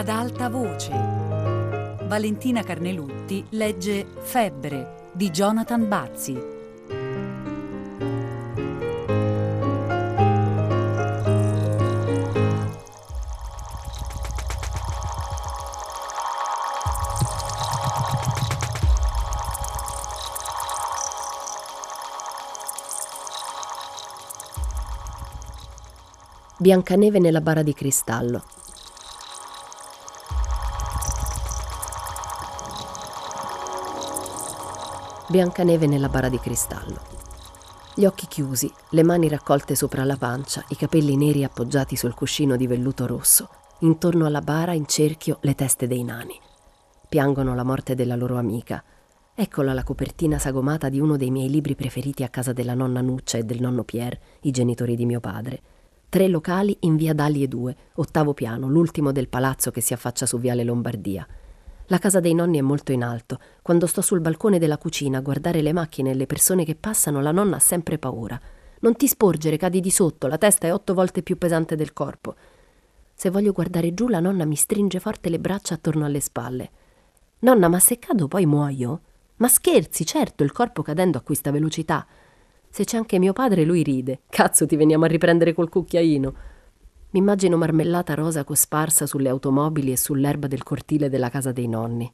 Ad alta voce. Valentina Carnelutti legge Febbre di Jonathan Bazzi. Biancaneve nella bara di cristallo. Biancaneve nella bara di cristallo. Gli occhi chiusi, le mani raccolte sopra la pancia, i capelli neri appoggiati sul cuscino di velluto rosso. Intorno alla bara, in cerchio, le teste dei nani. Piangono la morte della loro amica. Eccola la copertina sagomata di uno dei miei libri preferiti a casa della nonna Nuccia e del nonno Pier, i genitori di mio padre. 3 locali in via Dalie 2, 8° piano, l'ultimo del palazzo che si affaccia su viale Lombardia. La casa dei nonni è molto in alto. Quando sto sul balcone della cucina a guardare le macchine e le persone che passano, la nonna ha sempre paura. Non ti sporgere, cadi di sotto, la testa è 8 volte più pesante del corpo. Se voglio guardare giù, la nonna mi stringe forte le braccia attorno alle spalle. Nonna, ma se cado poi muoio? Ma scherzi, certo, il corpo cadendo acquista velocità. Se c'è anche mio padre, lui ride. Cazzo, ti veniamo a riprendere col cucchiaino. Mi immagino marmellata rosa cosparsa sulle automobili e sull'erba del cortile della casa dei nonni.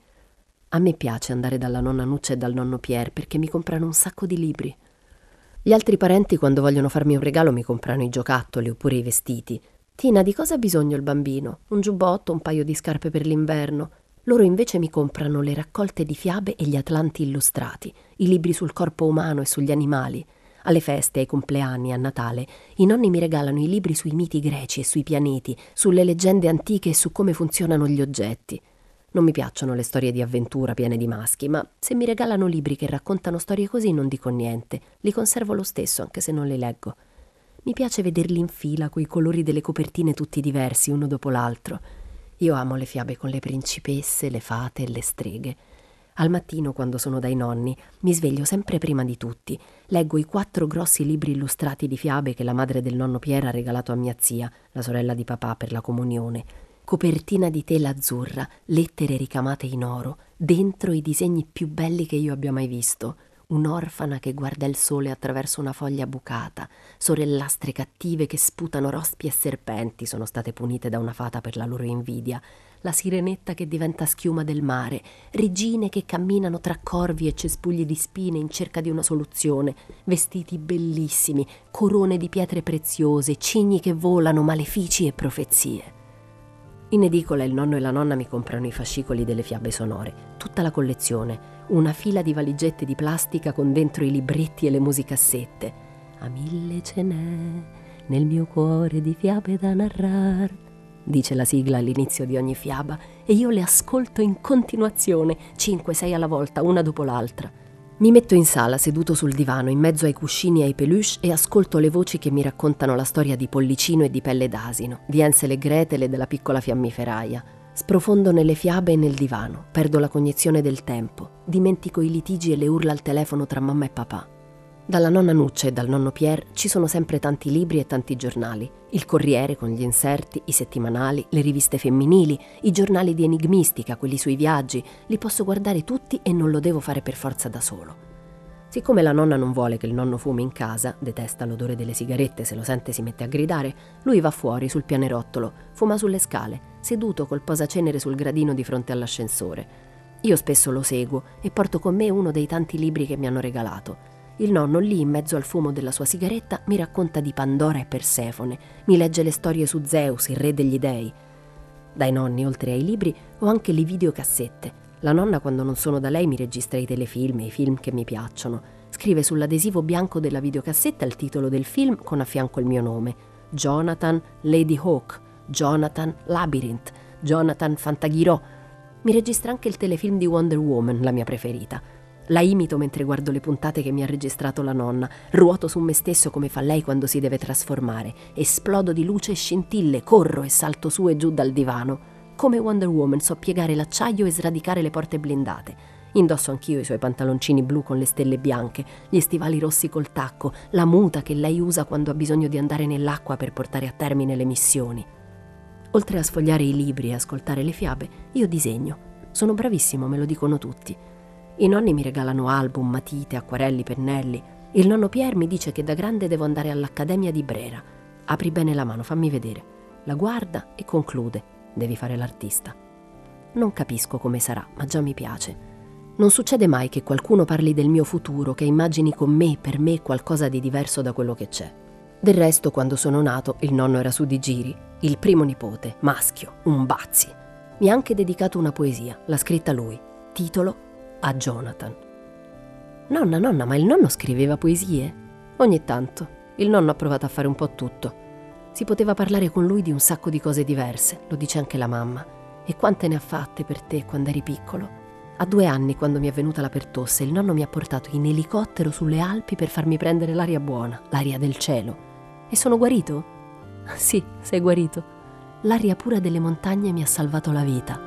A me piace andare dalla nonna Nuccia e dal nonno Pier perché mi comprano un sacco di libri. Gli altri parenti, quando vogliono farmi un regalo, mi comprano i giocattoli oppure i vestiti. Tina, di cosa ha bisogno il bambino? Un giubbotto, un paio di scarpe per l'inverno. Loro invece mi comprano le raccolte di fiabe e gli atlanti illustrati, i libri sul corpo umano e sugli animali. Alle feste, ai compleanni, a Natale, i nonni mi regalano i libri sui miti greci e sui pianeti, sulle leggende antiche e su come funzionano gli oggetti. Non mi piacciono le storie di avventura piene di maschi, ma se mi regalano libri che raccontano storie così non dico niente, li conservo lo stesso anche se non li leggo. Mi piace vederli in fila, coi colori delle copertine tutti diversi, uno dopo l'altro. Io amo le fiabe con le principesse, le fate e le streghe. Al mattino, quando sono dai nonni, mi sveglio sempre prima di tutti. Leggo i 4 grossi libri illustrati di fiabe che la madre del nonno Pier ha regalato a mia zia, la sorella di papà, per la comunione. Copertina di tela azzurra, lettere ricamate in oro, dentro i disegni più belli che io abbia mai visto. Un'orfana che guarda il sole attraverso una foglia bucata, sorellastre cattive che sputano rospi e serpenti, sono state punite da una fata per la loro invidia, la sirenetta che diventa schiuma del mare, regine che camminano tra corvi e cespugli di spine in cerca di una soluzione, vestiti bellissimi, corone di pietre preziose, cigni che volano, malefici e profezie. In edicola il nonno e la nonna mi comprano i fascicoli delle fiabe sonore, tutta la collezione, una fila di valigette di plastica con dentro i libretti e le musicassette. A 1000 ce n'è nel mio cuore di fiabe da narrar, dice la sigla all'inizio di ogni fiaba, e io le ascolto in continuazione, 5-6 alla volta, una dopo l'altra. Mi metto in sala, seduto sul divano, in mezzo ai cuscini e ai peluche, e ascolto le voci che mi raccontano la storia di Pollicino e di Pelle d'Asino, di Hansel e Gretel e della piccola fiammiferaia. Sprofondo nelle fiabe e nel divano, perdo la cognizione del tempo, dimentico i litigi e le urla al telefono tra mamma e papà. Dalla nonna Nuccia e dal nonno Pier ci sono sempre tanti libri e tanti giornali. Il Corriere con gli inserti, i settimanali, le riviste femminili, i giornali di enigmistica, quelli sui viaggi. Li posso guardare tutti e non lo devo fare per forza da solo. Siccome la nonna non vuole che il nonno fumi in casa, detesta l'odore delle sigarette, se lo sente si mette a gridare, lui va fuori sul pianerottolo, fuma sulle scale, seduto col posacenere sul gradino di fronte all'ascensore. Io spesso lo seguo e porto con me uno dei tanti libri che mi hanno regalato. Il nonno, lì in mezzo al fumo della sua sigaretta, mi racconta di Pandora e Persefone, mi legge le storie su Zeus, il re degli dei. Dai nonni, oltre ai libri, ho anche le videocassette. La nonna, quando non sono da lei, mi registra i telefilm e i film che mi piacciono. Scrive sull'adesivo bianco della videocassetta il titolo del film con a fianco il mio nome: Jonathan Lady Hawk, Jonathan Labyrinth, Jonathan Fantaghirò. Mi registra anche il telefilm di Wonder Woman, la mia preferita. La imito mentre guardo le puntate che mi ha registrato la nonna, ruoto su me stesso come fa lei quando si deve trasformare, esplodo di luce e scintille, corro e salto su e giù dal divano. Come Wonder Woman so piegare l'acciaio e sradicare le porte blindate. Indosso anch'io i suoi pantaloncini blu con le stelle bianche, gli stivali rossi col tacco, la muta che lei usa quando ha bisogno di andare nell'acqua per portare a termine le missioni. Oltre a sfogliare i libri e ascoltare le fiabe, io disegno. Sono bravissimo, me lo dicono tutti. I nonni mi regalano album, matite, acquarelli, pennelli. Il nonno Pier mi dice che da grande devo andare all'Accademia di Brera. Apri bene la mano, fammi vedere. La guarda e conclude: devi fare l'artista. Non capisco come sarà, ma già mi piace. Non succede mai che qualcuno parli del mio futuro, che immagini con me, per me, qualcosa di diverso da quello che c'è. Del resto, quando sono nato, il nonno era su di giri. Il primo nipote, maschio, un bazzi. Mi ha anche dedicato una poesia, l'ha scritta lui. Titolo: A Jonathan. Nonna, ma il nonno scriveva poesie? Ogni tanto. Il nonno ha provato a fare un po' tutto. Si poteva parlare con lui di un sacco di cose diverse, lo dice anche la mamma. E quante ne ha fatte per te quando eri piccolo? A 2 anni, quando mi è venuta la pertosse, il nonno mi ha portato in elicottero sulle Alpi per farmi prendere l'aria buona, l'aria del cielo. E sono guarito? Sì, sei guarito. L'aria pura delle montagne mi ha salvato la vita.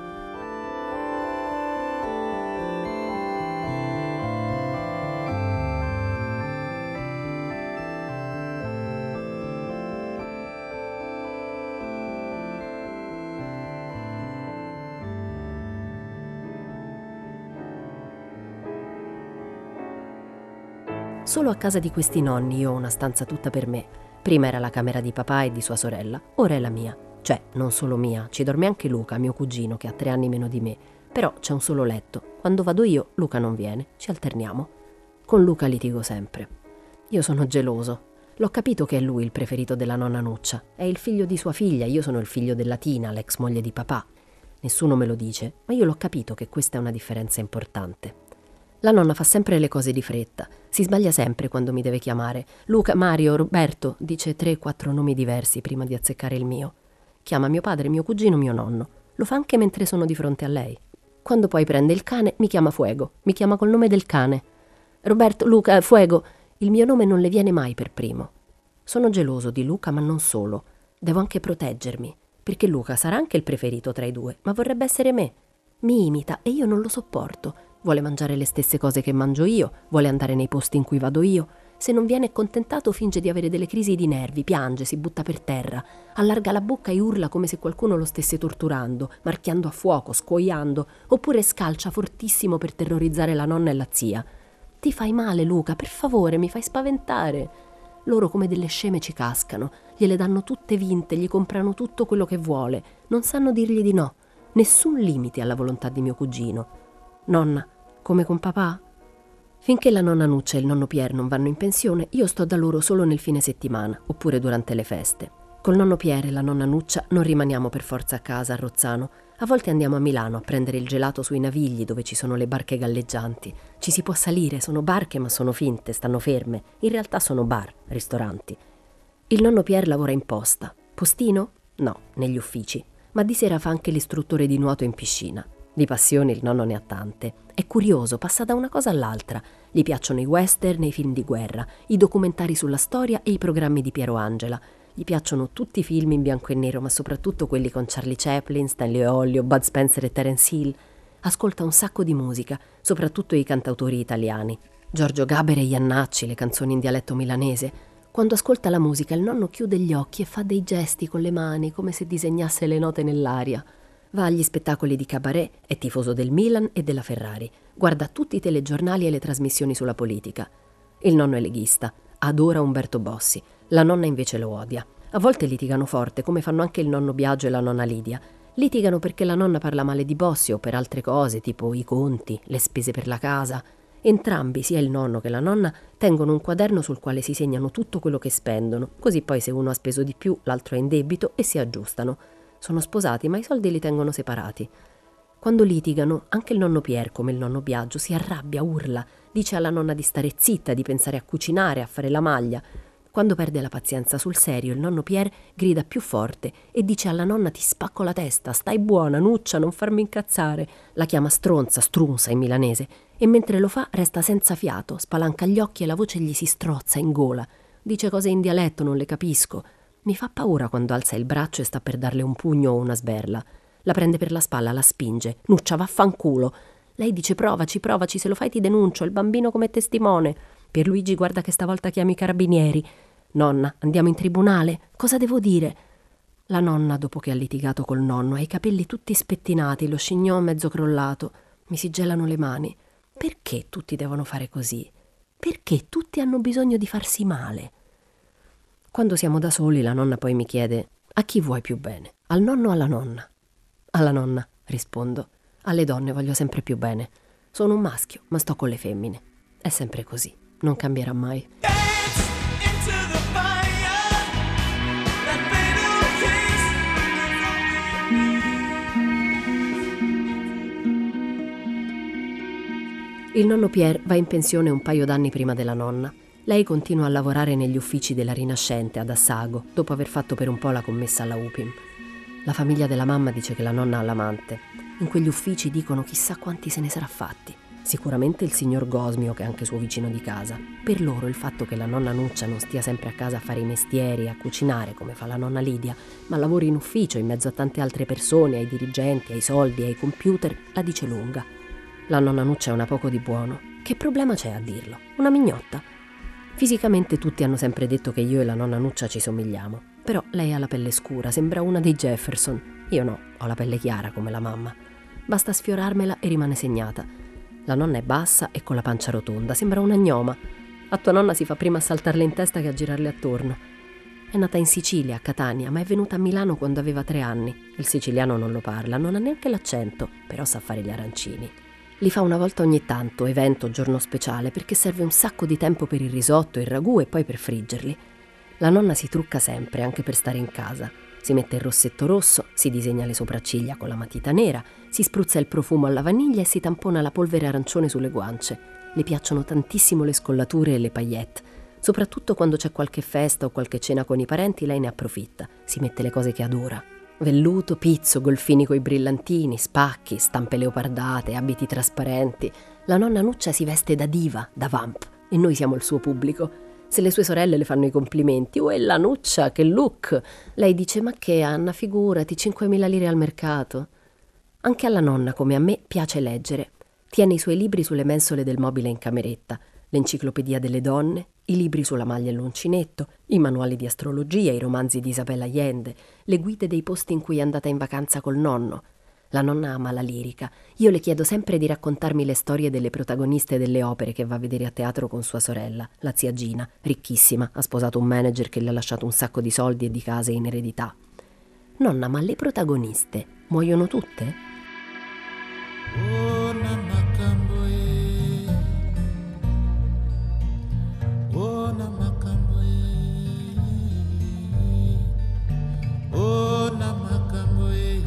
Solo a casa di questi nonni io ho una stanza tutta per me. Prima era la camera di papà e di sua sorella, ora è la mia. Cioè, non solo mia, ci dorme anche Luca, mio cugino, che ha 3 anni meno di me. Però c'è un solo letto. Quando vado io, Luca non viene, ci alterniamo. Con Luca litigo sempre. Io sono geloso. L'ho capito che è lui il preferito della nonna Nuccia. È il figlio di sua figlia, io sono il figlio della Tina, l'ex moglie di papà. Nessuno me lo dice, ma io l'ho capito che questa è una differenza importante. La nonna fa sempre le cose di fretta. Si sbaglia sempre quando mi deve chiamare. Luca, Mario, Roberto, dice 3-4 nomi diversi prima di azzeccare il mio. Chiama mio padre, mio cugino, mio nonno. Lo fa anche mentre sono di fronte a lei. Quando poi prende il cane, mi chiama Fuego. Mi chiama col nome del cane. Roberto, Luca, Fuego. Il mio nome non le viene mai per primo. Sono geloso di Luca, ma non solo. Devo anche proteggermi, perché Luca sarà anche il preferito tra i 2, ma vorrebbe essere me. Mi imita e io non lo sopporto. Vuole mangiare le stesse cose che mangio io, vuole andare nei posti in cui vado io. Se non viene accontentato finge di avere delle crisi di nervi, piange, si butta per terra, allarga la bocca e urla come se qualcuno lo stesse torturando, marchiando a fuoco, scuoiando, oppure scalcia fortissimo per terrorizzare la nonna e la zia. Ti fai male, Luca, per favore, mi fai spaventare. Loro come delle sceme ci cascano, gliele danno tutte vinte, gli comprano tutto quello che vuole, non sanno dirgli di no, nessun limite alla volontà di mio cugino. Nonna, come con papà? Finché la nonna Nuccia e il nonno Pier non vanno in pensione, io sto da loro solo nel fine settimana, oppure durante le feste. Col nonno Pier e la nonna Nuccia non rimaniamo per forza a casa a Rozzano. A volte andiamo a Milano a prendere il gelato sui Navigli dove ci sono le barche galleggianti. Ci si può salire, sono barche ma sono finte, stanno ferme. In realtà sono bar, ristoranti. Il nonno Pier lavora in posta. Postino? No, negli uffici. Ma di sera fa anche l'istruttore di nuoto in piscina. Di passioni il nonno ne ha tante. È curioso, passa da una cosa all'altra. Gli piacciono i western e i film di guerra, i documentari sulla storia e i programmi di Piero Angela. Gli piacciono tutti i film in bianco e nero, ma soprattutto quelli con Charlie Chaplin, Stanley Olio, Bud Spencer e Terence Hill. Ascolta un sacco di musica, soprattutto i cantautori italiani. Giorgio Gaber e Iannacci, le canzoni in dialetto milanese. Quando ascolta la musica il nonno chiude gli occhi e fa dei gesti con le mani, come se disegnasse le note nell'aria. Va agli spettacoli di cabaret, è tifoso del Milan e della Ferrari. Guarda tutti i telegiornali e le trasmissioni sulla politica. Il nonno è leghista, adora Umberto Bossi. La nonna invece lo odia. A volte litigano forte, come fanno anche il nonno Biagio e la nonna Lidia. Litigano perché la nonna parla male di Bossi o per altre cose, tipo i conti, le spese per la casa. Entrambi, sia il nonno che la nonna, tengono un quaderno sul quale si segnano tutto quello che spendono, così poi se uno ha speso di più, l'altro è in debito e si aggiustano. Sono sposati, ma i soldi li tengono separati. Quando litigano, anche il nonno Pier, come il nonno Biagio, si arrabbia, urla, dice alla nonna di stare zitta, di pensare a cucinare, a fare la maglia. Quando perde la pazienza sul serio, il nonno Pier grida più forte e dice alla nonna: ti spacco la testa, stai buona, Nuccia, non farmi incazzare. La chiama stronza, strunza in milanese, e mentre lo fa resta senza fiato, spalanca gli occhi e la voce gli si strozza in gola. Dice cose in dialetto, non le capisco. Mi fa paura quando alza il braccio e sta per darle un pugno o una sberla. La prende per la spalla, la spinge. Nuccia, vaffanculo. Lei dice: provaci, se lo fai ti denuncio, il bambino come testimone. Pierluigi, guarda che stavolta chiami i carabinieri. Nonna, andiamo in tribunale? Cosa devo dire? La nonna, dopo che ha litigato col nonno, ha i capelli tutti spettinati, lo chignon mezzo crollato. Mi si gelano le mani. Perché tutti devono fare così? Perché tutti hanno bisogno di farsi male? Quando siamo da soli, la nonna poi mi chiede: a chi vuoi più bene? Al nonno o alla nonna? Alla nonna, rispondo. Alle donne voglio sempre più bene. Sono un maschio, ma sto con le femmine. È sempre così, non cambierà mai. Il nonno Pierre va in pensione un paio d'anni prima della nonna. Lei continua a lavorare negli uffici della Rinascente ad Assago, dopo aver fatto per un po' la commessa alla UPIM. La famiglia della mamma dice che la nonna ha l'amante. In quegli uffici dicono chissà quanti se ne sarà fatti. Sicuramente il signor Gosmio, che è anche suo vicino di casa. Per loro il fatto che la nonna Nuccia non stia sempre a casa a fare i mestieri, a cucinare come fa la nonna Lidia, ma lavori in ufficio in mezzo a tante altre persone, ai dirigenti, ai soldi, ai computer, la dice lunga. La nonna Nuccia è una poco di buono. Che problema c'è a dirlo? Una mignotta. Fisicamente tutti hanno sempre detto che io e la nonna Nuccia ci somigliamo. Però lei ha la pelle scura, sembra una dei Jefferson. Io no, ho la pelle chiara come la mamma. Basta sfiorarmela e rimane segnata. La nonna è bassa e con la pancia rotonda, sembra una gnoma. A tua nonna si fa prima a saltarle in testa che a girarle attorno. È nata in Sicilia, a Catania, ma è venuta a Milano quando aveva 3 anni. Il siciliano non lo parla, non ha neanche l'accento, però sa fare gli arancini. Li fa una volta ogni tanto, evento, giorno speciale, perché serve un sacco di tempo per il risotto, il ragù e poi per friggerli. La nonna si trucca sempre, anche per stare in casa. Si mette il rossetto rosso, si disegna le sopracciglia con la matita nera, si spruzza il profumo alla vaniglia e si tampona la polvere arancione sulle guance. Le piacciono tantissimo le scollature e le paillette. Soprattutto quando c'è qualche festa o qualche cena con i parenti, lei ne approfitta. Si mette le cose che adora. Velluto, pizzo, golfini coi brillantini, spacchi, stampe leopardate, abiti trasparenti. La nonna Nuccia si veste da diva, da vamp, e noi siamo il suo pubblico. Se le sue sorelle le fanno i complimenti: «Oh, la Nuccia, che look!» Lei dice: «Ma che, Anna, figurati, 5.000 lire al mercato». Anche alla nonna, come a me, piace leggere. Tiene i suoi libri sulle mensole del mobile in cameretta, l'enciclopedia delle donne, i libri sulla maglia e l'uncinetto, i manuali di astrologia, i romanzi di Isabella Allende, le guide dei posti in cui è andata in vacanza col nonno. La nonna ama la lirica. Io le chiedo sempre di raccontarmi le storie delle protagoniste delle opere che va a vedere a teatro con sua sorella, la zia Gina, ricchissima, ha sposato un manager che le ha lasciato un sacco di soldi e di case in eredità. Nonna, ma le protagoniste muoiono tutte? Oh, Namakamboe. Oh, Namakamboe. Oh, Namakamboe.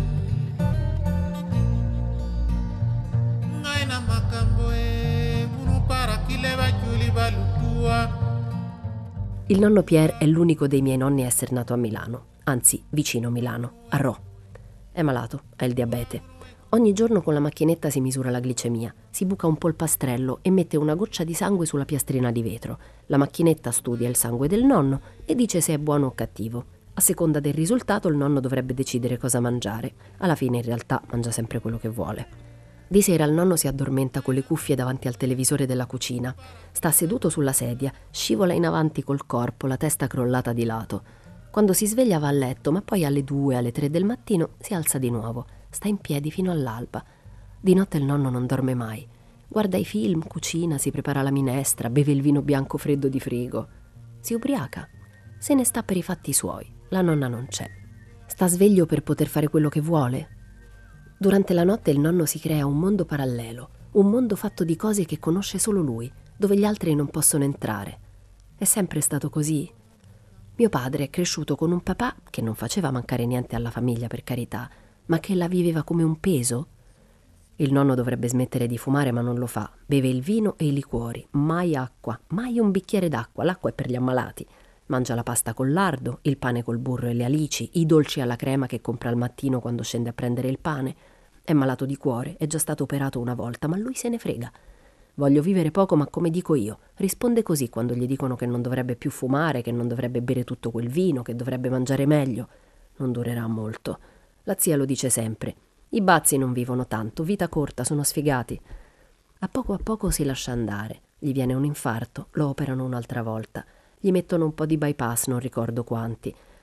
Ngai Namakamboe. Munu para kileva chiuli balutua. Il nonno Pierre è l'unico dei miei nonni a essere nato a Milano, anzi vicino Milano, a Rho. È malato, ha il diabete. Ogni giorno con la macchinetta si misura la glicemia, si buca un polpastrello e mette una goccia di sangue sulla piastrina di vetro. La macchinetta studia il sangue del nonno e dice se è buono o cattivo. A seconda del risultato il nonno dovrebbe decidere cosa mangiare. Alla fine in realtà mangia sempre quello che vuole. Di sera il nonno si addormenta con le cuffie davanti al televisore della cucina. Sta seduto sulla sedia, scivola in avanti col corpo, la testa crollata di lato. Quando si sveglia va a letto, ma poi alle 2, alle 3 del mattino si alza di nuovo. Sta in piedi fino all'alba. Di notte il nonno non dorme mai. Guarda i film, cucina, si prepara la minestra, beve il vino bianco freddo di frigo. Si ubriaca. Se ne sta per i fatti suoi. La nonna non c'è. Sta sveglio per poter fare quello che vuole. Durante la notte il nonno si crea un mondo parallelo, un mondo fatto di cose che conosce solo lui, dove gli altri non possono entrare. È sempre stato così. Mio padre è cresciuto con un papà che non faceva mancare niente alla famiglia, per carità, ma che la viveva come un peso. Il nonno dovrebbe smettere di fumare, ma non lo fa. Beve il vino e i liquori, mai acqua, mai un bicchiere d'acqua, l'acqua è per gli ammalati. Mangia la pasta col lardo, il pane col burro e le alici, i dolci alla crema che compra al mattino quando scende a prendere il pane. È malato di cuore, è già stato operato una volta, ma lui se ne frega. Voglio vivere poco, ma come dico io. Risponde così quando gli dicono che non dovrebbe più fumare, che non dovrebbe bere tutto quel vino, che dovrebbe mangiare meglio. Non durerà molto. La zia lo dice sempre. I bazzi non vivono tanto, vita corta, sono sfigati. A poco si lascia andare. Gli viene un infarto, lo operano un'altra volta. Gli mettono un po' di bypass, non ricordo quanti.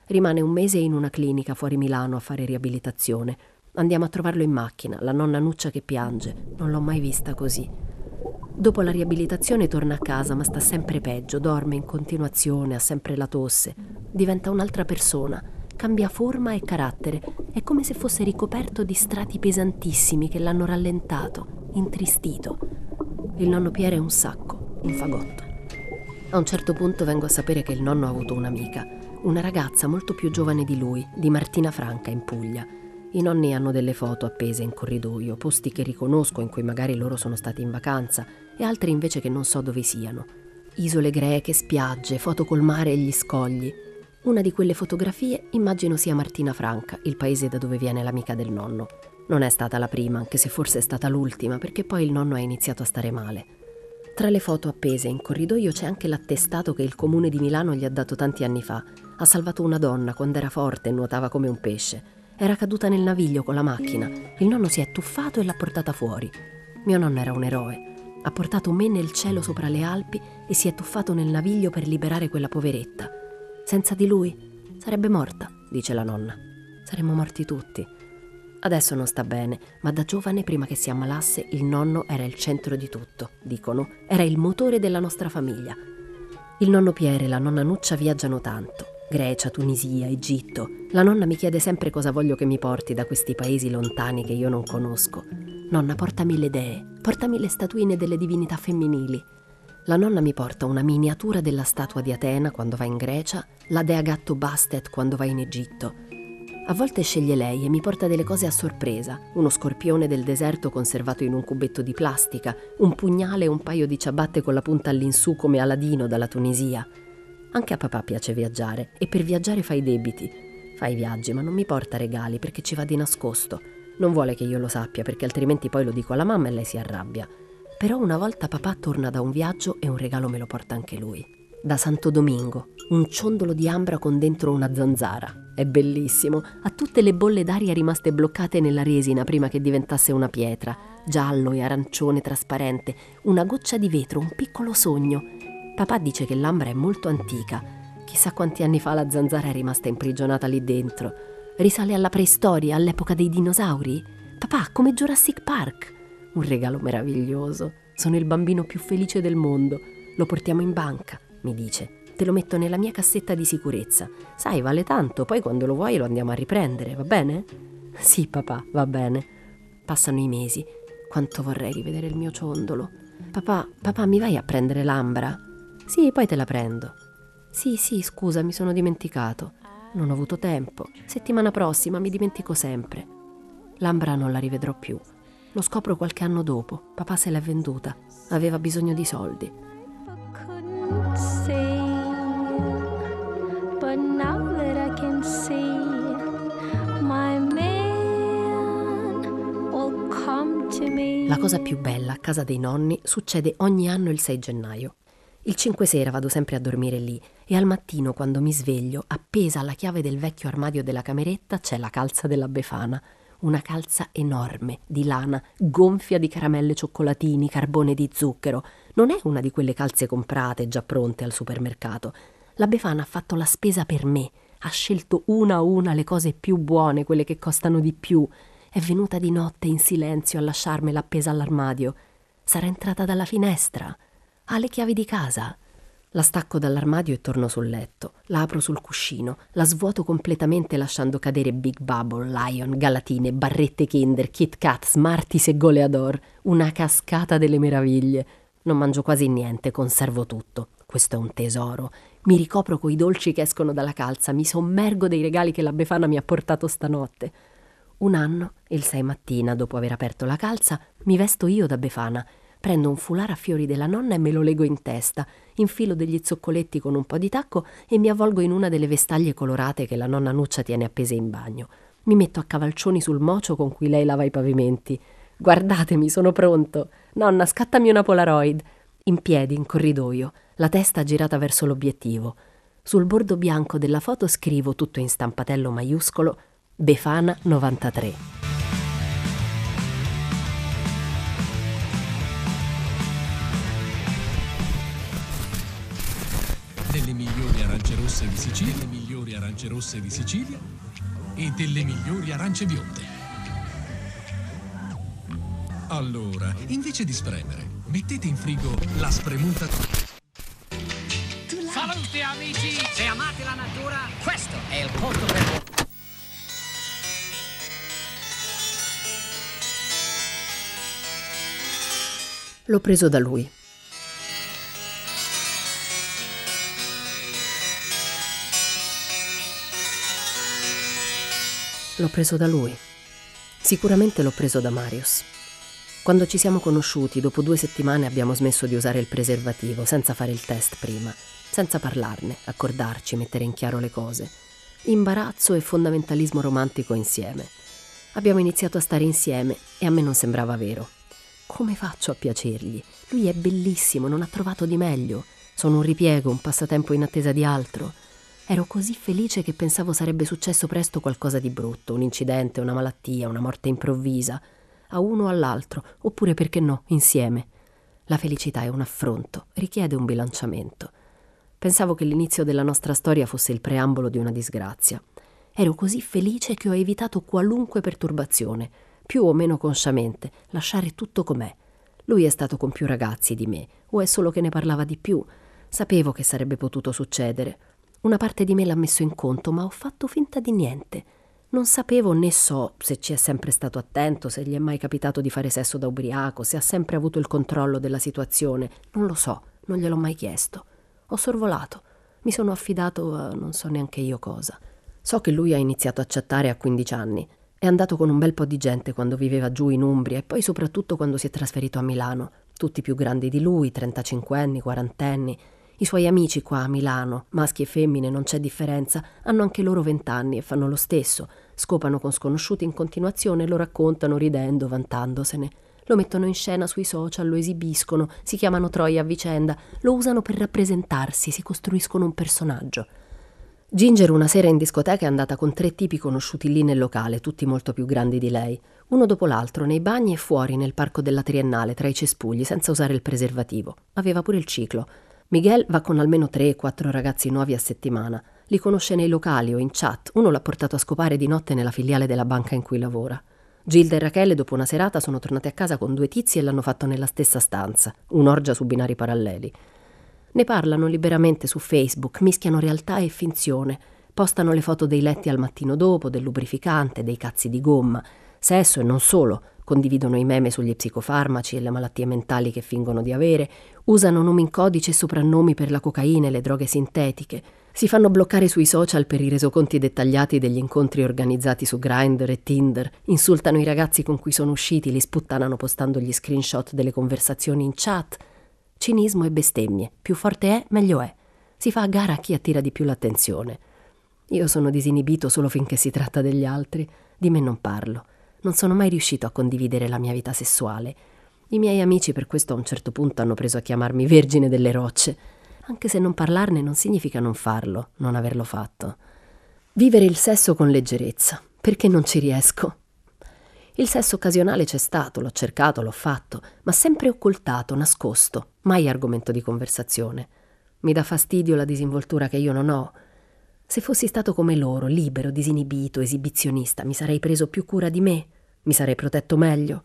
Rimane un mese in una clinica fuori Milano a fare riabilitazione. Andiamo a trovarlo in macchina, la nonna Nuccia che piange. Non l'ho mai vista così. Dopo la riabilitazione torna a casa, ma sta sempre peggio, dorme in continuazione, ha sempre la tosse. Diventa un'altra persona, cambia forma e carattere. È come se fosse ricoperto di strati pesantissimi che l'hanno rallentato, intristito. Il nonno Piero è un sacco, un fagotto. A un certo punto vengo a sapere che il nonno ha avuto un'amica, una ragazza molto più giovane di lui, di Martina Franca, in Puglia. I nonni hanno delle foto appese in corridoio, posti che riconosco in cui magari loro sono stati in vacanza e altri invece che non so dove siano. Isole greche, spiagge, foto col mare e gli scogli. Una di quelle fotografie immagino sia Martina Franca, il paese da dove viene l'amica del nonno. Non è stata la prima, anche se forse è stata l'ultima, perché poi il nonno ha iniziato a stare male. Tra le foto appese in corridoio c'è anche l'attestato che il comune di Milano gli ha dato tanti anni fa. Ha salvato una donna quando era forte e nuotava come un pesce. Era caduta nel naviglio con la macchina. Il nonno si è tuffato e l'ha portata fuori. Mio nonno era un eroe. Ha portato me nel cielo sopra le Alpi e si è tuffato nel naviglio per liberare quella poveretta. Senza di lui sarebbe morta, dice la nonna. Saremmo morti tutti. Adesso non sta bene, ma da giovane, prima che si ammalasse, il nonno era il centro di tutto, dicono. Era il motore della nostra famiglia. Il nonno Piero e la nonna Nuccia viaggiano tanto. Grecia, Tunisia, Egitto. La nonna mi chiede sempre cosa voglio che mi porti da questi paesi lontani che io non conosco. Nonna, portami le dee, portami le statuine delle divinità femminili. La nonna mi porta una miniatura della statua di Atena quando va in Grecia, la dea gatto Bastet quando va in Egitto. A volte sceglie lei e mi porta delle cose a sorpresa, uno scorpione del deserto conservato in un cubetto di plastica, un pugnale e un paio di ciabatte con la punta all'insù come Aladino dalla Tunisia. Anche a papà piace viaggiare e per viaggiare fa i debiti. Fa i viaggi ma non mi porta regali perché ci va di nascosto. Non vuole che io lo sappia perché altrimenti poi lo dico alla mamma e lei si arrabbia. Però una volta papà torna da un viaggio e un regalo me lo porta anche lui. Da Santo Domingo, un ciondolo di ambra con dentro una zanzara. È bellissimo, ha tutte le bolle d'aria rimaste bloccate nella resina prima che diventasse una pietra, giallo e arancione trasparente, una goccia di vetro, un piccolo sogno. Papà dice che l'ambra è molto antica. Chissà quanti anni fa la zanzara è rimasta imprigionata lì dentro. Risale alla preistoria, all'epoca dei dinosauri? Papà, come Jurassic Park! Un regalo meraviglioso. Sono il bambino più felice del mondo. Lo portiamo in banca, mi dice. Te lo metto nella mia cassetta di sicurezza. Sai, vale tanto, poi quando lo vuoi lo andiamo a riprendere, va bene? Sì, papà, va bene. Passano i mesi. Quanto vorrei rivedere il mio ciondolo. Papà, mi vai a prendere l'ambra? Sì, poi te la prendo. Sì, scusa, mi sono dimenticato. Non ho avuto tempo. Settimana prossima, mi dimentico sempre. L'ambra non la rivedrò più. Lo scopro qualche anno dopo. Papà se l'è venduta. Aveva bisogno di soldi. La cosa più bella a casa dei nonni succede ogni anno il 6 gennaio. Il 5 sera vado sempre a dormire lì e al mattino, quando mi sveglio, appesa alla chiave del vecchio armadio della cameretta c'è la calza della Befana. Una calza enorme, di lana, gonfia di caramelle cioccolatini, carbone di zucchero. Non è una di quelle calze comprate, già pronte al supermercato. La Befana ha fatto la spesa per me, ha scelto una a una le cose più buone, quelle che costano di più. È venuta di notte in silenzio a lasciarmela appesa all'armadio. Sarà entrata dalla finestra. Ha le chiavi di casa. La stacco dall'armadio e torno sul letto. La apro sul cuscino, la svuoto completamente lasciando cadere Big Bubble, Lion, galatine, barrette Kinder, Kit Kat, Smarties e Goleador. Una cascata delle meraviglie. Non mangio quasi niente, conservo tutto. Questo è un tesoro. Mi ricopro coi dolci che escono dalla calza, mi sommergo dei regali che la Befana mi ha portato stanotte. Un anno, il 6 mattina, dopo aver aperto la calza, mi vesto io da Befana. Prendo un foulard a fiori della nonna e me lo lego in testa, infilo degli zoccoletti con un po' di tacco e mi avvolgo in una delle vestaglie colorate che la nonna Nuccia tiene appese in bagno. Mi metto a cavalcioni sul mocio con cui lei lava i pavimenti. Guardatemi, sono pronto. Nonna, scattami una Polaroid. In piedi, in corridoio, la testa girata verso l'obiettivo. Sul bordo bianco della foto scrivo, tutto in stampatello maiuscolo, Befana 93. Delle migliori arance rosse di Sicilia, le migliori arance arance rosse di Sicilia e delle migliori arance bionde. Allora, invece di spremere, mettete in frigo la spremuta. Salute amici! Se amate la natura, questo è il posto per voi. L'ho preso da lui. L'ho preso da lui. Sicuramente l'ho preso da Marius. Quando ci siamo conosciuti, dopo 2 settimane abbiamo smesso di usare il preservativo, senza fare il test prima, senza parlarne, accordarci, mettere in chiaro le cose. Imbarazzo e fondamentalismo romantico insieme. Abbiamo iniziato a stare insieme e a me non sembrava vero. Come faccio a piacergli? Lui è bellissimo, non ha trovato di meglio. Sono un ripiego, un passatempo in attesa di altro. Ero così felice che pensavo sarebbe successo presto qualcosa di brutto, un incidente, una malattia, una morte improvvisa, a uno o all'altro, oppure perché no, insieme. La felicità è un affronto, richiede un bilanciamento. Pensavo che l'inizio della nostra storia fosse il preambolo di una disgrazia. Ero così felice che ho evitato qualunque perturbazione, più o meno consciamente, lasciare tutto com'è. Lui è stato con più ragazzi di me, o è solo che ne parlava di più. Sapevo che sarebbe potuto succedere. Una parte di me l'ha messo in conto, ma ho fatto finta di niente. Non sapevo né so se ci è sempre stato attento, se gli è mai capitato di fare sesso da ubriaco, se ha sempre avuto il controllo della situazione. Non lo so, non gliel'ho mai chiesto. Ho sorvolato, mi sono affidato a non so neanche io cosa. So che lui ha iniziato a chattare a 15 anni. È andato con un bel po' di gente quando viveva giù in Umbria e poi soprattutto quando si è trasferito a Milano. Tutti più grandi di lui, 35enni, 40enni. I suoi amici qua a Milano, maschi e femmine, non c'è differenza, hanno anche loro 20 anni e fanno lo stesso. Scopano con sconosciuti in continuazione, lo raccontano ridendo, vantandosene. Lo mettono in scena sui social, lo esibiscono, si chiamano Troia a vicenda, lo usano per rappresentarsi, si costruiscono un personaggio. Ginger una sera in discoteca è andata con 3 tipi conosciuti lì nel locale, tutti molto più grandi di lei, uno dopo l'altro, nei bagni e fuori nel parco della Triennale, tra i cespugli, senza usare il preservativo. Aveva pure il ciclo. Miguel va con almeno 3-4 ragazzi nuovi a settimana. Li conosce nei locali o in chat. Uno l'ha portato a scopare di notte nella filiale della banca in cui lavora. Gilda e Rachele dopo una serata sono tornate a casa con 2 tizi e l'hanno fatto nella stessa stanza. Un'orgia su binari paralleli. Ne parlano liberamente su Facebook, mischiano realtà e finzione. Postano le foto dei letti al mattino dopo, del lubrificante, dei cazzi di gomma. Sesso e non solo. Condividono i meme sugli psicofarmaci e le malattie mentali che fingono di avere, usano nomi in codice e soprannomi per la cocaina e le droghe sintetiche, si fanno bloccare sui social per i resoconti dettagliati degli incontri organizzati su Grindr e Tinder, insultano i ragazzi con cui sono usciti, li sputtanano postando gli screenshot delle conversazioni in chat. Cinismo e bestemmie, più forte è, meglio è. Si fa a gara a chi attira di più l'attenzione. Io sono disinibito solo finché si tratta degli altri, di me non parlo. Non sono mai riuscito a condividere la mia vita sessuale. I miei amici per questo a un certo punto hanno preso a chiamarmi Vergine delle Rocce, anche se non parlarne non significa non farlo, non averlo fatto. Vivere il sesso con leggerezza, perché non ci riesco. Il sesso occasionale c'è stato, l'ho cercato, l'ho fatto, ma sempre occultato, nascosto, mai argomento di conversazione. Mi dà fastidio la disinvoltura che io non ho. Se fossi stato come loro, libero, disinibito, esibizionista, mi sarei preso più cura di me, mi sarei protetto meglio.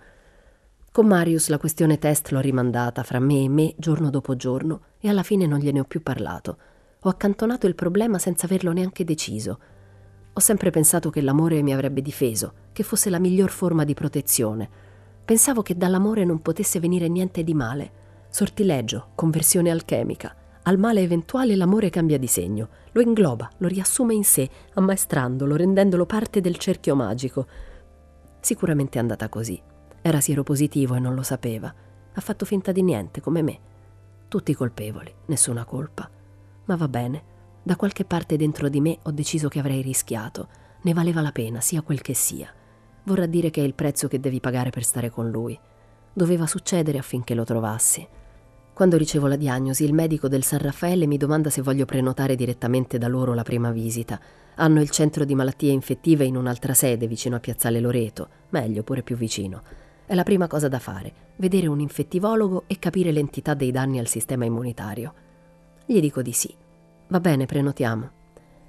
Con Marius la questione test l'ho rimandata fra me e me giorno dopo giorno e alla fine non gliene ho più parlato. Ho accantonato il problema senza averlo neanche deciso. Ho sempre pensato che l'amore mi avrebbe difeso, che fosse la miglior forma di protezione. Pensavo che dall'amore non potesse venire niente di male. Sortileggio, conversione alchemica. Al male eventuale l'amore cambia di segno, lo ingloba, lo riassume in sé, ammaestrandolo, rendendolo parte del cerchio magico. Sicuramente è andata così. Era sieropositivo e non lo sapeva. Ha fatto finta di niente, come me. Tutti colpevoli, nessuna colpa. Ma va bene. Da qualche parte dentro di me ho deciso che avrei rischiato. Ne valeva la pena, sia quel che sia. Vorrà dire che è il prezzo che devi pagare per stare con lui. Doveva succedere affinché lo trovassi. Quando ricevo la diagnosi, il medico del San Raffaele mi domanda se voglio prenotare direttamente da loro la prima visita. Hanno il centro di malattie infettive in un'altra sede, vicino a Piazzale Loreto. Meglio, pure più vicino. È la prima cosa da fare, vedere un infettivologo e capire l'entità dei danni al sistema immunitario. Gli dico di sì. Va bene, prenotiamo.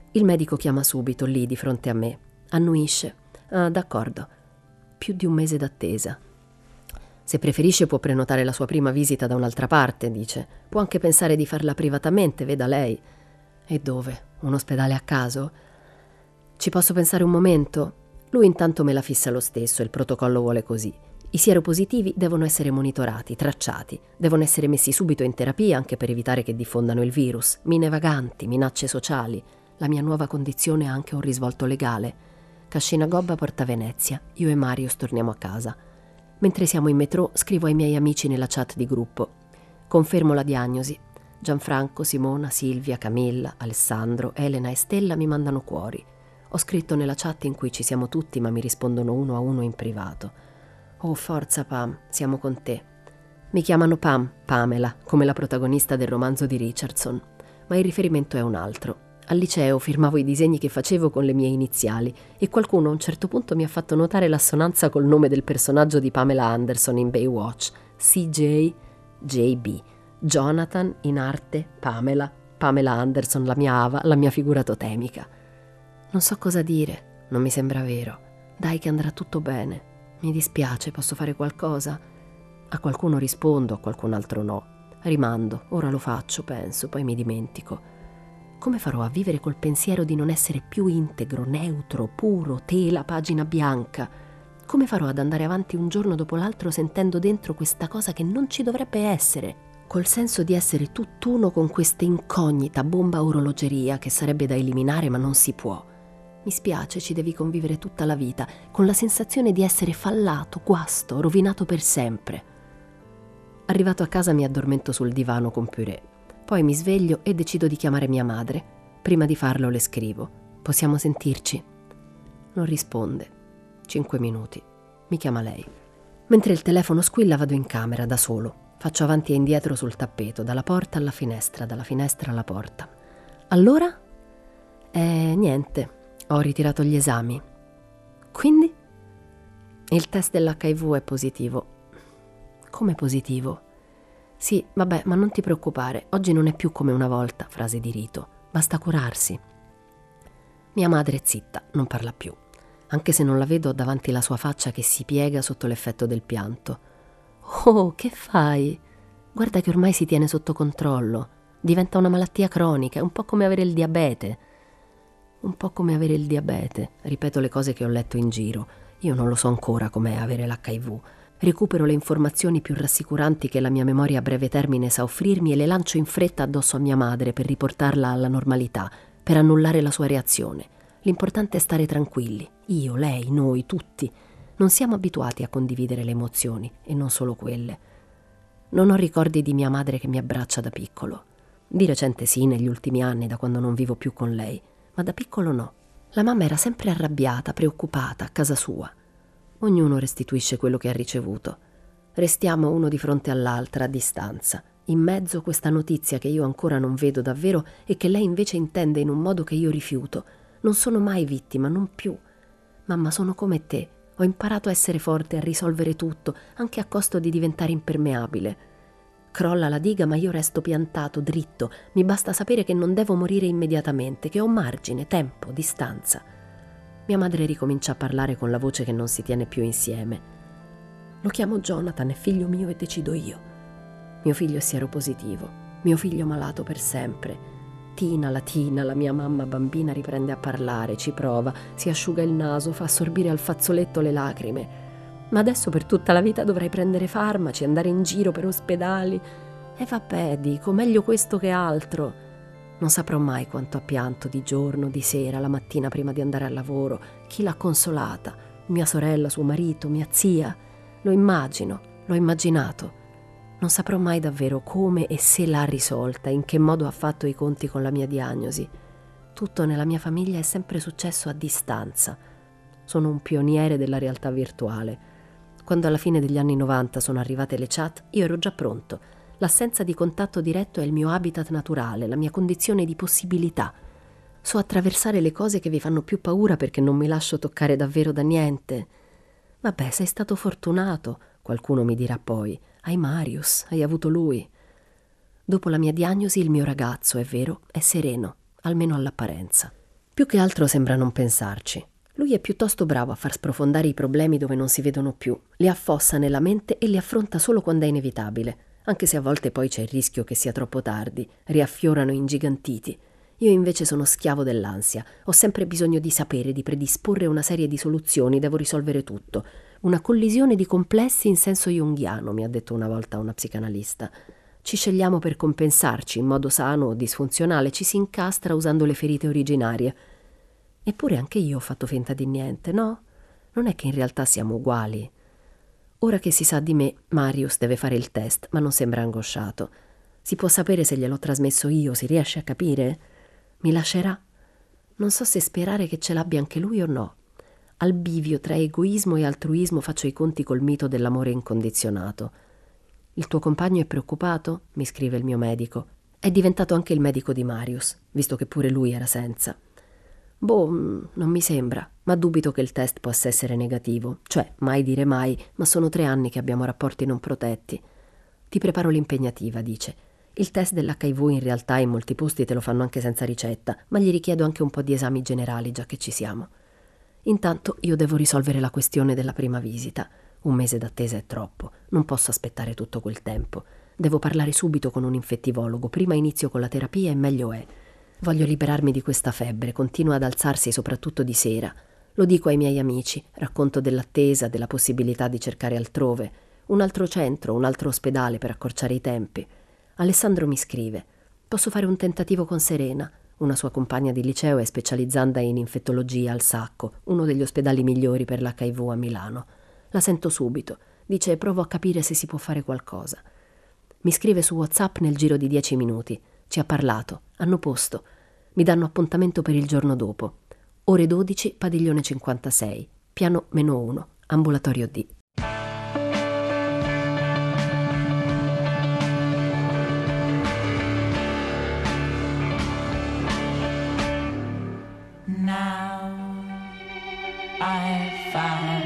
Il medico chiama subito, lì di fronte a me. Annuisce. Ah, d'accordo. Più di un mese d'attesa. Se preferisce può prenotare la sua prima visita da un'altra parte, dice. Può anche pensare di farla privatamente, veda lei. E dove? Un ospedale a caso? Ci posso pensare un momento? Lui intanto me la fissa lo stesso, il protocollo vuole così. I sieropositivi devono essere monitorati, tracciati, devono essere messi subito in terapia anche per evitare che diffondano il virus, mine vaganti, minacce sociali. La mia nuova condizione ha anche un risvolto legale. Cascina Gobba porta Venezia, io e Marius torniamo a casa. Mentre siamo in metro scrivo ai miei amici nella chat di gruppo. Confermo la diagnosi. Gianfranco, Simona, Silvia, Camilla, Alessandro, Elena e Stella mi mandano cuori. Ho scritto nella chat in cui ci siamo tutti, ma mi rispondono uno a uno in privato. Oh, forza Pam, siamo con te. Mi chiamano Pam, Pamela, come la protagonista del romanzo di Richardson, ma il riferimento è un altro. Al liceo firmavo i disegni che facevo con le mie iniziali e qualcuno a un certo punto mi ha fatto notare l'assonanza col nome del personaggio di Pamela Anderson in Baywatch, CJ.JB. Jonathan, in arte, Pamela Anderson, la mia Ava, la mia figura totemica. Non so cosa dire, non mi sembra vero. Dai che andrà tutto bene. Mi dispiace, posso fare qualcosa? A qualcuno rispondo, a qualcun altro no. Rimando, ora lo faccio, penso, poi mi dimentico. Come farò a vivere col pensiero di non essere più integro, neutro, puro, tela, pagina bianca? Come farò ad andare avanti un giorno dopo l'altro sentendo dentro questa cosa che non ci dovrebbe essere? Col senso di essere tutt'uno con questa incognita bomba a orologeria che sarebbe da eliminare ma non si può. Mi spiace, ci devi convivere tutta la vita, con la sensazione di essere fallato, guasto, rovinato per sempre. Arrivato a casa mi addormento sul divano con purè. Poi mi sveglio e decido di chiamare mia madre. Prima di farlo le scrivo. Possiamo sentirci? Non risponde. 5 minuti. Mi chiama lei. Mentre il telefono squilla vado in camera da solo. Faccio avanti e indietro sul tappeto, dalla porta alla finestra, dalla finestra alla porta. Allora? Niente. Ho ritirato gli esami. Quindi? Il test dell'HIV è positivo. Come positivo? Sì, vabbè, ma non ti preoccupare. Oggi non è più come una volta, frase di rito. Basta curarsi. Mia madre è zitta, non parla più. Anche se non la vedo, ho davanti la sua faccia che si piega sotto l'effetto del pianto. Oh, che fai? Guarda che ormai si tiene sotto controllo. Diventa una malattia cronica, è un po' come avere il diabete. Un po' come avere il diabete. Ripeto le cose che ho letto in giro. Io non lo so ancora com'è avere l'HIV. Recupero le informazioni più rassicuranti che la mia memoria a breve termine sa offrirmi e le lancio in fretta addosso a mia madre per riportarla alla normalità, per annullare la sua reazione. L'importante è stare tranquilli. Io, lei, noi, tutti. Non siamo abituati a condividere le emozioni, e non solo quelle. Non ho ricordi di mia madre che mi abbraccia da piccolo. Di recente sì, negli ultimi anni, da quando non vivo più con lei. Ma da piccolo no. La mamma era sempre arrabbiata, preoccupata, a casa sua. Ognuno restituisce quello che ha ricevuto. Restiamo uno di fronte all'altra, a distanza. In mezzo questa notizia che io ancora non vedo davvero e che lei invece intende in un modo che io rifiuto. Non sono mai vittima, non più. Mamma, sono come te. Ho imparato a essere forte, a risolvere tutto, anche a costo di diventare impermeabile. Crolla la diga, ma io resto piantato, dritto. Mi basta sapere che non devo morire immediatamente, che ho margine, tempo, distanza. Mia madre ricomincia a parlare con la voce che non si tiene più insieme. Lo chiamo Jonathan, è figlio mio e decido io. Mio figlio è sieropositivo, mio figlio malato per sempre. Tina, la mia mamma bambina, riprende a parlare, ci prova, si asciuga il naso, fa assorbire al fazzoletto le lacrime. Ma adesso per tutta la vita dovrai prendere farmaci, andare in giro per ospedali. E vabbè, dico, meglio questo che altro. Non saprò mai quanto ha pianto di giorno, di sera, la mattina prima di andare al lavoro. Chi l'ha consolata? Mia sorella, suo marito, mia zia? Lo immagino, l'ho immaginato. Non saprò mai davvero come e se l'ha risolta, in che modo ha fatto i conti con la mia diagnosi. Tutto nella mia famiglia è sempre successo a distanza. Sono un pioniere della realtà virtuale. Quando alla fine degli anni 90 sono arrivate le chat, io ero già pronto. L'assenza di contatto diretto è il mio habitat naturale, la mia condizione di possibilità. So attraversare le cose che vi fanno più paura perché non mi lascio toccare davvero da niente. Vabbè, sei stato fortunato, qualcuno mi dirà poi. Hai Marius, hai avuto lui. Dopo la mia diagnosi il mio ragazzo, è vero, è sereno, almeno all'apparenza. Più che altro sembra non pensarci. Lui è piuttosto bravo a far sprofondare i problemi dove non si vedono più, li affossa nella mente e li affronta solo quando è inevitabile, anche se a volte poi c'è il rischio che sia troppo tardi, riaffiorano ingigantiti. Io invece sono schiavo dell'ansia, ho sempre bisogno di sapere, di predisporre una serie di soluzioni, devo risolvere tutto. Una collisione di complessi in senso junghiano, mi ha detto una volta una psicanalista. Ci scegliamo per compensarci in modo sano o disfunzionale, ci si incastra usando le ferite originarie. Eppure anche io ho fatto finta di niente, no? Non è che in realtà siamo uguali. Ora che si sa di me, Marius deve fare il test, ma non sembra angosciato. Si può sapere se gliel'ho trasmesso io, si riesce a capire? Mi lascerà? Non so se sperare che ce l'abbia anche lui o no. Al bivio tra egoismo e altruismo faccio i conti col mito dell'amore incondizionato. Il tuo compagno è preoccupato? Mi scrive il mio medico. È diventato anche il medico di Marius, visto che pure lui era senza. Non mi sembra, ma dubito che il test possa essere negativo. Cioè, mai dire mai, ma sono 3 anni che abbiamo rapporti non protetti. Ti preparo l'impegnativa, dice. Il test dell'HIV in realtà in molti posti te lo fanno anche senza ricetta, ma gli richiedo anche un po' di esami generali, già che ci siamo. Intanto io devo risolvere la questione della prima visita. 1 mese d'attesa è troppo, non posso aspettare tutto quel tempo. Devo parlare subito con un infettivologo, prima inizio con la terapia e meglio è. Voglio liberarmi di questa febbre, continua ad alzarsi soprattutto di sera. Lo dico ai miei amici, racconto dell'attesa, della possibilità di cercare altrove, un altro centro, un altro ospedale per accorciare i tempi. Alessandro mi scrive: posso fare un tentativo con Serena? Una sua compagna di liceo è specializzanda in infettologia al Sacco, uno degli ospedali migliori per l'HIV a Milano. La sento subito, dice provo a capire se si può fare qualcosa. Mi scrive su WhatsApp nel giro di 10 minuti. Ci ha parlato, hanno posto. Mi danno appuntamento per il giorno dopo. Ore 12, padiglione 56, piano -1, ambulatorio D. Now I found